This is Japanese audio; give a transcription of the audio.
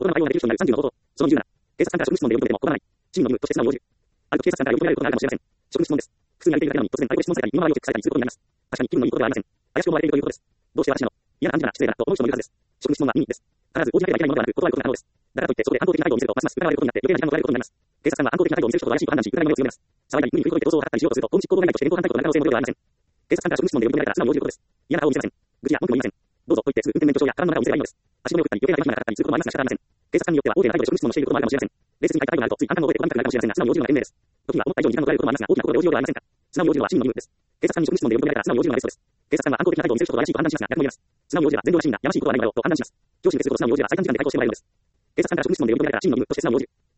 大人の対応ができる人になる30の方法。その20なら、警察官から職務質問で呼び止めても断らない。チームの義務として素直に応じる。あると警察官から呼び止められることがあるかもしれません。職務質問です。普通にやりているだけなのに突然対応で質問されたり、身の回りをチェックされたりすることになります。確かに気分のいいことではありません。怪しく思われているということです。どうして私なの？嫌な感じだな、失礼だな、と思う人もいるはずです。職務質問は意味です。必ず応じなければいけないものではなく、断ることが可能です。だからといって、そこで反抗的な態度を見せると、ますます疑われることになって、余計な時間を取られることになります。警察官は反抗的な態度を見せる人と怪しいと判断し、疑いの目を強めます。騒いだり、無理に振り込いて逃走を図ったりしようとすると、公務執行妨害罪として連邦反対となる可能性もゼロではありません。警察官から職務質問で呼び止められたら素直に応じることです。嫌な顔を見せません。愚痴や文句も言いません。どうぞと言ってすぐ運転免許証やカバンの中を見せればいいのです。足止めを振ったり、余計な手間暇がかかったりすることもありますが仕方ありません。警察官によっては大手な態度で職務質問をしていることもあるかもしれません。冷静に書いた態度になると、つい暗号を覚えて不安感があるかもしれませんが、素直に応じるのが賢明です。時には思った以上に時間の取られることもありますが、大きなことで応じようではありませんか。素直に応じるのはチームの義務です。警察官に職務質問で呼び止められたら素直に応じるのがベストです。警察官は反抗的な態度を見せる人と怪しいと判断しますが、逆も言えます。素直に応じれば全部らしいんだ、やましいことはないわよと判断します。上司に接すること素直に応じれば最短時間で対抗してもらえるのです。警察官から職務質問で呼び止められたらチームの義務として素直に応じる。